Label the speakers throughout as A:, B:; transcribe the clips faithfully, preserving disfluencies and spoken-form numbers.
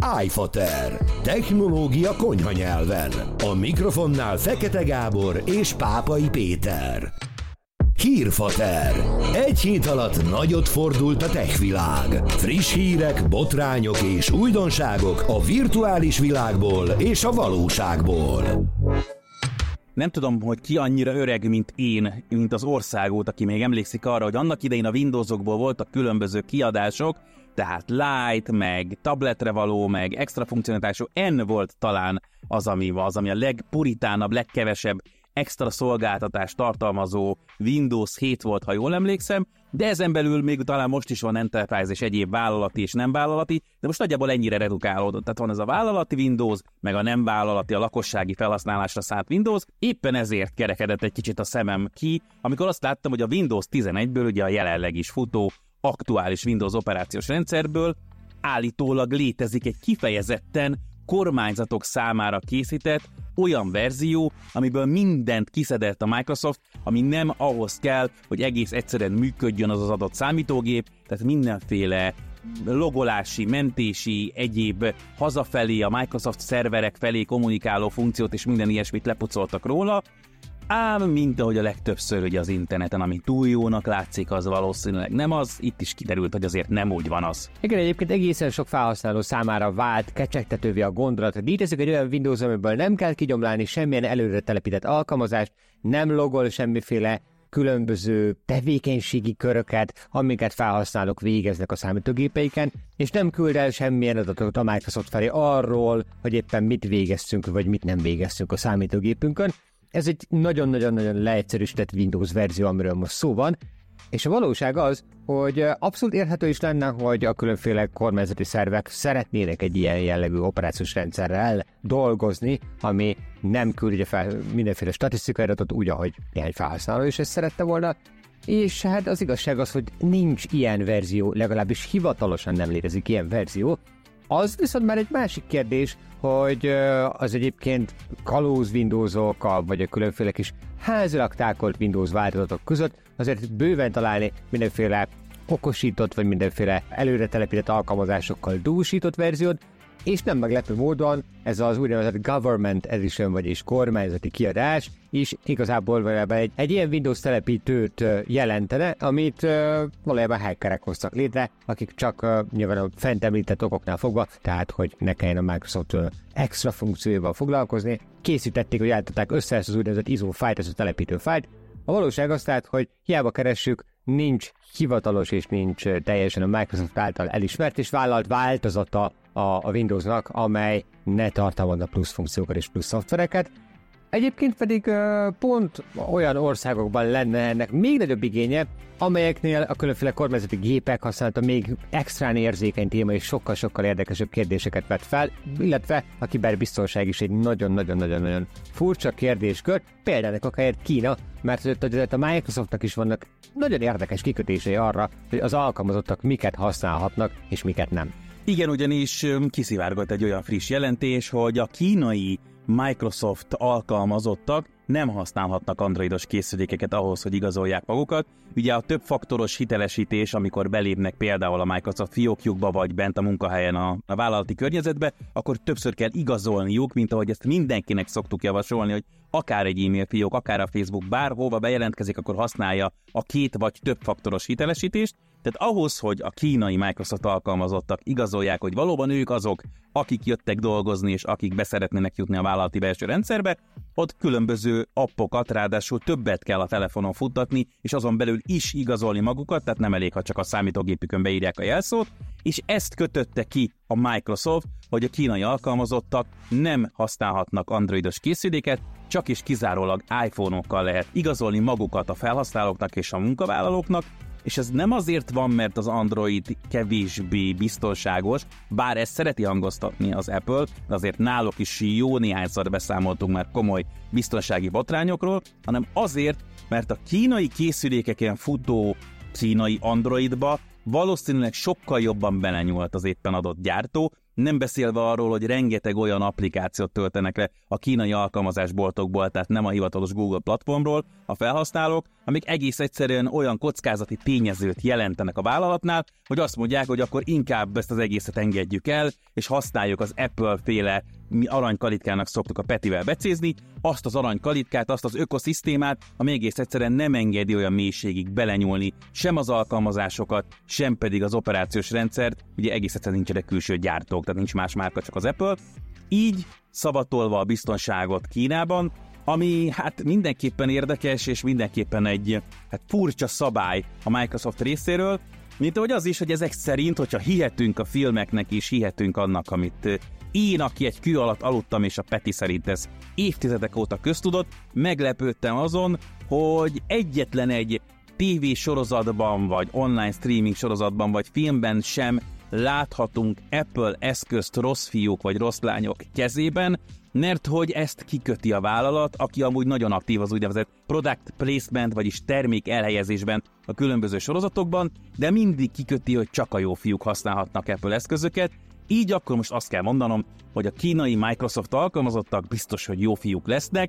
A: iFater. Technológia konyha nyelven. A mikrofonnál Fekete Gábor és Pápai Péter. Hírfater. Egy hét alatt nagyot fordult a tech világ. Friss hírek, botrányok és újdonságok a virtuális világból és a valóságból.
B: Nem tudom, hogy ki annyira öreg, mint én, mint az országút, aki még emlékszik arra, hogy annak idején a Windowsokból voltak különböző kiadások, tehát Lite, meg tabletre való, meg extra funkcionalitású, N volt talán az, ami, az, ami a legpuritánabb, legkevesebb extra szolgáltatást tartalmazó Windows hét volt, ha jól emlékszem, de ezen belül még talán most is van Enterprise és egyéb vállalati és nem vállalati, de most nagyjából ennyire redukálódott. Tehát van ez a vállalati Windows, meg a nem vállalati, a lakossági felhasználásra szállt Windows, éppen ezért kerekedett egy kicsit a szemem ki, amikor azt láttam, hogy a Windows tizenegyből, ugye a jelenleg is futó aktuális Windows operációs rendszerből állítólag létezik egy kifejezetten kormányzatok számára készített olyan verzió, amiből mindent kiszedett a Microsoft, ami nem ahhoz kell, hogy egész egyszerűen működjön az az adott számítógép, tehát mindenféle logolási, mentési, egyéb hazafelé, a Microsoft szerverek felé kommunikáló funkciót és minden ilyesmit lepucoltak róla, ám mint ahogy a legtöbbször ugye az interneten, ami túl jónak látszik, az valószínűleg nem az, itt is kiderült, hogy azért nem úgy van az.
C: Igen, egyébként egészen sok felhasználó számára vált kecsegtetővé a gondolat, hogy létezik egy olyan Windows, amiből nem kell kigyomlálni semmilyen előre telepített alkalmazást, nem logol semmiféle különböző tevékenységi köröket, amiket felhasználók végeznek a számítógépeiken, és nem küld el semmilyen adatot a Microsoft felé arról, hogy éppen mit végeztünk, vagy mit nem végeztünk a számítógépünkön. Ez egy nagyon-nagyon-nagyon leegyszerűsített Windows verzió, amiről most szó van, és a valóság az, hogy abszolút érthető is lenne, hogy a különféle kormányzati szervek szeretnének egy ilyen jellegű operációs rendszerrel dolgozni, ami nem küldje fel mindenféle statisztikai adatot úgy, ahogy néhány felhasználó is ezt szerette volna, és hát az igazság az, hogy nincs ilyen verzió, legalábbis hivatalosan nem létezik ilyen verzió. Az viszont már egy másik kérdés, hogy az egyébként kalóz Windowsok, vagy a különféle kis házilag tákolt Windows változatok között azért bőven találni mindenféle okosított, vagy mindenféle előre telepített alkalmazásokkal dúsított verziót, és nem meglepő módon ez az úgynevezett Government Edition, vagyis kormányzati kiadás is igazából valójában egy, egy ilyen Windows telepítőt jelentene, amit uh, valójában hackerek hoztak létre, akik csak uh, nyilván a fent említett okoknál fogva, tehát hogy ne kelljen a Microsoft uh, extra funkcióval foglalkozni, készítették, hogy állították össze ezt az úgynevezett i es o fájlt, ez a telepítő fájlt. A valóság az tehát, hogy hiába keressük, nincs hivatalos és nincs teljesen a Microsoft által elismert és vállalt változata a, a Windowsnak, amely ne tartalmazna plusz funkciókat és plusz szoftvereket. Egyébként pedig uh, pont olyan országokban lenne ennek még nagyobb igénye, amelyeknél a különféle kormányzati gépek használata még extrán érzékeny téma és sokkal-sokkal érdekesebb kérdéseket vet fel, illetve a kiberbiztonság is egy nagyon-nagyon-nagyon furcsa kérdéskör, például akár Kína, mert a Microsoftnak is vannak nagyon érdekes kikötései arra, hogy az alkalmazottak miket használhatnak és miket nem.
B: Igen, ugyanis kiszivárgott egy olyan friss jelentés, hogy a kínai Microsoft alkalmazottak nem használhatnak androidos készülékeket ahhoz, hogy igazolják magukat. Ugye a többfaktoros hitelesítés, amikor belépnek például a Microsoft fiókjukba, vagy bent a munkahelyen a, a vállalati környezetbe, akkor többször kell igazolniuk, mint ahogy ezt mindenkinek szoktuk javasolni, hogy akár egy e-mail fiók, akár a Facebook, bárhova bejelentkezik, akkor használja a két vagy többfaktoros hitelesítést. Tehát ahhoz, hogy a kínai Microsoft alkalmazottak igazolják, hogy valóban ők azok, akik jöttek dolgozni, és akik beszeretnének jutni a vállalati belső rendszerbe, ott különböző appokat, ráadásul többet kell a telefonon futtatni, és azon belül is igazolni magukat, tehát nem elég, ha csak a számítógépükön beírják a jelszót, és ezt kötötte ki a Microsoft, hogy a kínai alkalmazottak nem használhatnak androidos készüléket, csak és kizárólag iPhone-okkal lehet igazolni magukat a felhasználóknak és a munkavállalóknak, és ez nem azért van, mert az Android kevésbé biztonságos, bár ezt szereti hangoztatni az Apple, de azért náluk is jó néhányszor beszámoltunk már komoly biztonsági botrányokról, hanem azért, mert a kínai készülékeken futó kínai Androidba valószínűleg sokkal jobban belenyúlt az éppen adott gyártó, nem beszélve arról, hogy rengeteg olyan applikációt töltenek le a kínai alkalmazásboltokból, tehát nem a hivatalos Google platformról a felhasználók, amik egész egyszerűen olyan kockázati tényezőt jelentenek a vállalatnál, hogy azt mondják, hogy akkor inkább ezt az egészet engedjük el, és használjuk az Apple-féle, mi aranykalitkának szoktuk a Petivel becézni, azt az aranykalitkát, azt az ökoszisztémát, ami egész egyszerűen nem engedi olyan mélységig belenyúlni sem az alkalmazásokat, sem pedig az operációs rendszert, ugye egész egyszerűen nincsenek külső gyártók, tehát nincs más márka, csak az Apple. Így szavatolva a biztonságot Kínában, ami hát mindenképpen érdekes, és mindenképpen egy hát furcsa szabály a Microsoft részéről, mint ahogy az is, hogy ezek szerint, hogyha hihetünk a filmeknek és hihetünk annak, amit én, aki egy kő alatt aludtam, és a Peti szerint ez évtizedek óta köztudott, meglepődtem azon, hogy egyetlen egy tévésorozatban, vagy online streaming sorozatban, vagy filmben sem láthatunk Apple eszközt rossz fiúk vagy rossz lányok kezében, mert hogy ezt kiköti a vállalat, aki amúgy nagyon aktív az úgynevezett product placement, vagyis termék elhelyezésben a különböző sorozatokban, de mindig kiköti, hogy csak a jó fiúk használhatnak Apple eszközöket. Így akkor most azt kell mondanom, hogy a kínai Microsoft alkalmazottak biztos, hogy jó fiúk lesznek,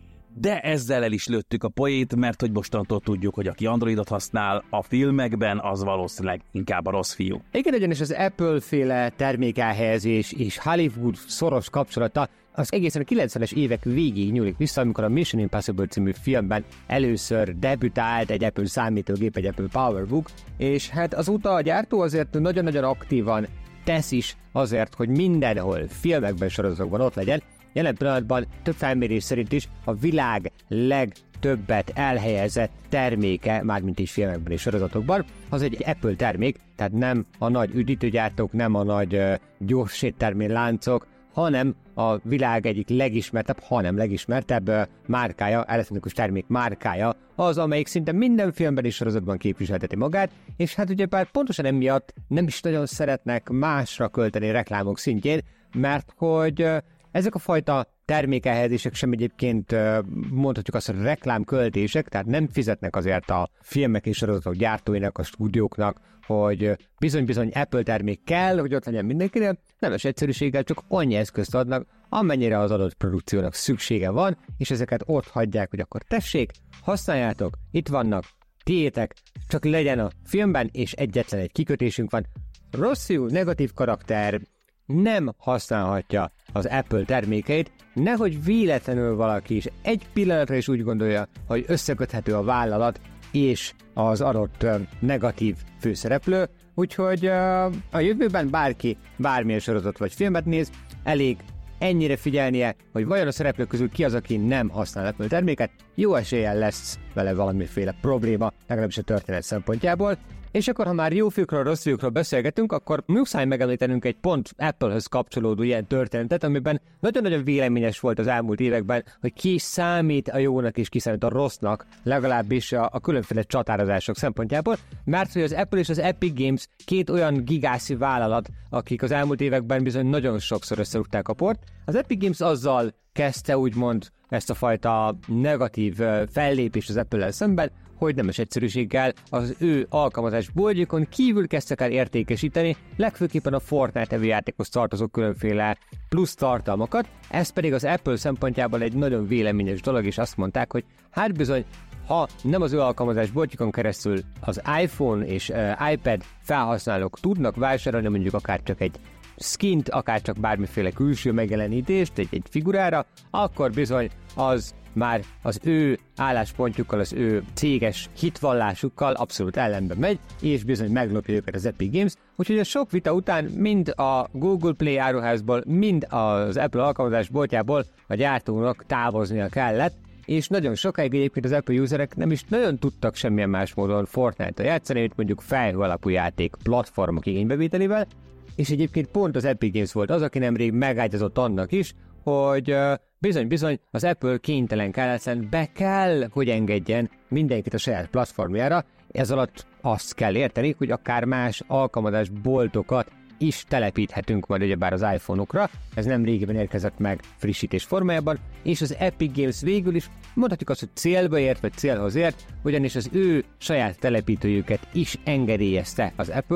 B: de ezzel el is lőttük a poét, mert hogy mostantól tudjuk, hogy aki Androidot használ a filmekben, az valószínűleg inkább a rossz fiú.
C: Igen, ugyanis az Apple-féle termékelhelyezés és Hollywood szoros kapcsolata az egészen a kilencvenes évek végig nyúlik vissza, amikor a Mission Impossible című filmben először debütált egy Apple számítógép, egy Apple PowerBook, és hát azóta a gyártó azért nagyon-nagyon aktívan tesz is azért, hogy mindenhol, filmekben, sorozatokban ott legyen. Jelen pillanatban több felmérés szerint is a világ legtöbbet elhelyezett terméke, mármint is filmekben és sorozatokban, az egy Apple termék, tehát nem a nagy üdítőgyártók, nem a nagy uh, gyors éttermény láncok, hanem a világ egyik legismertebb, hanem legismertebb uh, márkája, elektronikus termék márkája, az, amelyik szinte minden filmben és sorozatban képviselteti magát, és hát ugye bár pontosan emiatt nem is nagyon szeretnek másra költeni reklámok szintjén, mert hogy uh, ezek a fajta termékelhelyezések sem egyébként mondhatjuk azt, hogy reklámköltések, tehát nem fizetnek azért a filmek és sorozatok gyártóinak, a stúdióknak, hogy bizony-bizony Apple termék kell, hogy ott legyen mindenkinél, nemes egyszerűséggel csak annyi eszközt adnak, amennyire az adott produkciónak szüksége van, és ezeket ott hagyják, hogy akkor tessék, használjátok, itt vannak, tiétek, csak legyen a filmben, és egyetlen egy kikötésünk van. Rosszul, negatív karakter nem használhatja az Apple termékeit, nehogy véletlenül valaki is egy pillanatra is úgy gondolja, hogy összeköthető a vállalat és az adott uh, negatív főszereplő, úgyhogy uh, a jövőben bárki bármilyen sorozat vagy filmet néz, elég ennyire figyelnie, hogy vajon a szereplők közül ki az, aki nem használ Apple terméket, jó eséllyel lesz vele valamiféle probléma, legalábbis a történet szempontjából. És akkor, ha már jó fiúkról, rossz fiúkról beszélgetünk, akkor muszáj megemlítenünk egy pont Apple-höz kapcsolódó ilyen történetet, amiben nagyon-nagyon véleményes volt az elmúlt években, hogy ki számít a jónak és ki számít a rossznak, legalábbis a, a különféle csatározások szempontjából, mert hogy az Apple és az Epic Games két olyan gigászi vállalat, akik az elmúlt években bizony nagyon sokszor összerúgták a port. Az Epic Games azzal kezdte úgymond ezt a fajta negatív fellépést az Apple-el szemben, hogy nemes egyszerűséggel az ő alkalmazás boltjukon kívül kezdtek el értékesíteni, legfőképpen a Fortnite nevű játékhoz tartozó különféle plusz tartalmakat, ez pedig az Apple szempontjából egy nagyon véleményes dolog, és azt mondták, hogy hát bizony, ha nem az ő alkalmazás boltjukon keresztül az iPhone és uh, iPad felhasználók tudnak vásárolni mondjuk akár csak egy skint, akár csak bármiféle külső megjelenítést egy, egy figurára, akkor bizony az már az ő álláspontjukkal, az ő céges hitvallásukkal abszolút ellenben megy, és bizony meglopja őket az Epic Games, úgyhogy a sok vita után mind a Google Play áruházból, mind az Apple alkalmazás boltjából a gyártónak távoznia kellett, és nagyon sokáig egyébként az Apple userek nem is nagyon tudtak semmilyen más módon Fortnite-tal játszani, mint mondjuk felhő alapú játék platformok igénybevételével, és egyébként pont az Epic Games volt az, aki nemrég megágyazott annak is, hogy bizony-bizony az Apple kénytelen kelletlen be kell, hogy engedjen mindenkit a saját platformjára. Ez alatt azt kell érteni, hogy akár más alkalmazásboltokat is telepíthetünk majd ugyebár az iPhone-okra, ez nem régiben érkezett meg frissítés formájában, és az Epic Games végül is mondhatjuk azt, hogy célba ért, vagy célhoz ért, ugyanis az ő saját telepítőjüket is engedélyezte az Apple,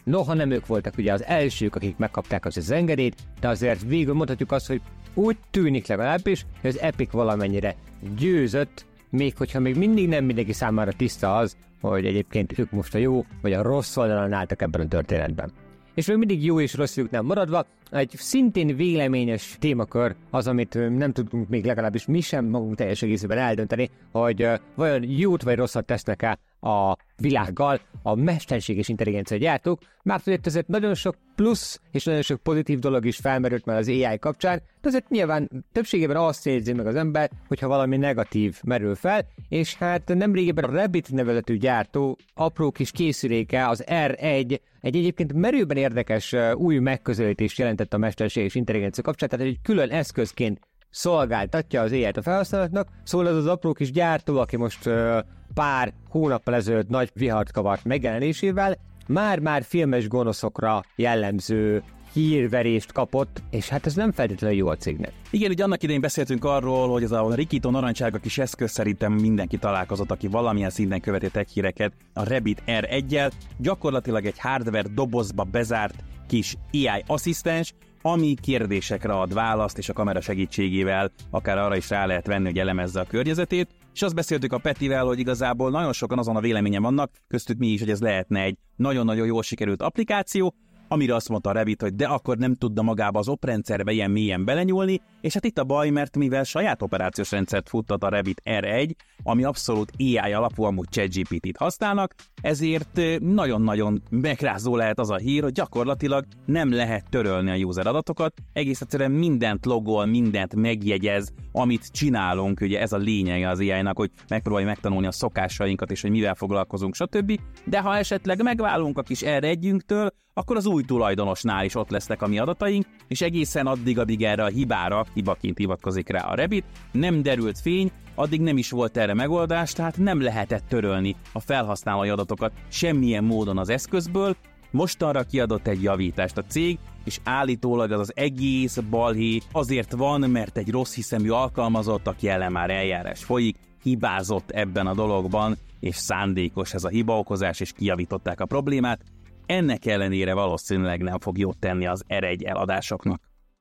C: Noha nem ők voltak ugye az elsők, akik megkapták az engedélyt, de azért végül mondhatjuk azt, hogy úgy tűnik legalábbis, hogy az Epic valamennyire győzött, még hogyha még mindig nem mindenki számára tiszta az, hogy egyébként ők most a jó vagy a rossz oldalon álltak ebben a történetben. És még mindig jó és rosszjuk nem maradva, egy szintén véleményes témakör az, amit nem tudunk még legalábbis mi sem magunk teljes egészében eldönteni, hogy uh, vajon jót vagy rosszat tesznek-e a világgal a mesterséges intelligencia gyártók, mert azért azért nagyon sok plusz és nagyon sok pozitív dolog is felmerült már az á i kapcsán, de azért nyilván többségében azt érzi meg az ember, hogyha valami negatív merül fel, és hát nemrégiben a Rabbit nevezetű gyártó apró kis készüléke, az er egy, egy egyébként merőben érdekes uh, új megközelítést jelentett a mesterséges intelligencia kapcsán, tehát egy külön eszközként szolgáltatja az á i-t a felhasználóknak, szóval ez az apró kis gyártó, aki most uh, pár hónappal ezelőtt nagy vihart kavart megjelenésével, már-már filmes gonoszokra jellemző hírverést kapott, és hát ez nem feltétlenül jó a cégnek.
B: Igen, ugye annak idején beszéltünk arról, hogy ez a rikító narancsárga kis eszköz, szerintem mindenki találkozott, aki valamilyen szinten követi tech híreket, a Rabbit er egyel, gyakorlatilag egy hardware dobozba bezárt kis á i asszisztens, ami kérdésekre ad választ, és a kamera segítségével akár arra is rá lehet venni, hogy elemezze a környezetét, és azt beszéltük a Petivel, hogy igazából nagyon sokan azon a véleményen vannak, köztük mi is, hogy ez lehetne egy nagyon-nagyon jól sikerült applikáció, amire azt mondta a Rabbit, hogy de akkor nem tudna magába az oprendszerbe ilyen mélyen belenyúlni, és hát itt a baj, mert mivel saját operációs rendszert futtat a Rabbit er egy, ami abszolút á i alapú, amúgy ChatGPT-t használnak, ezért nagyon-nagyon megrázó lehet az a hír, hogy gyakorlatilag nem lehet törölni a user adatokat, egész egyszerűen mindent logol, mindent megjegyez, amit csinálunk, ugye ez a lényege az á i-nak, hogy megpróbálj megtanulni a szokásainkat, és hogy mivel foglalkozunk, stb. De ha esetleg megválunk a kis er együnktől, akkor az új tulajdonosnál is ott lesznek a mi adataink, és egészen addig, addig erre a hibára, hibaként hivatkozik rá a Rabbit, nem derült fény, addig nem is volt erre megoldás, tehát nem lehetett törölni a felhasználói adatokat semmilyen módon az eszközből. Mostanra kiadott egy javítást a cég, és állítólag az az egész balhé azért van, mert egy rossz hiszemű alkalmazott, aki ellen már eljárás folyik, hibázott ebben a dologban, és szándékos ez a hibaokozás, és kijavították a problémát. Ennek ellenére valószínűleg nem fog jót tenni az er egy eladásoknak.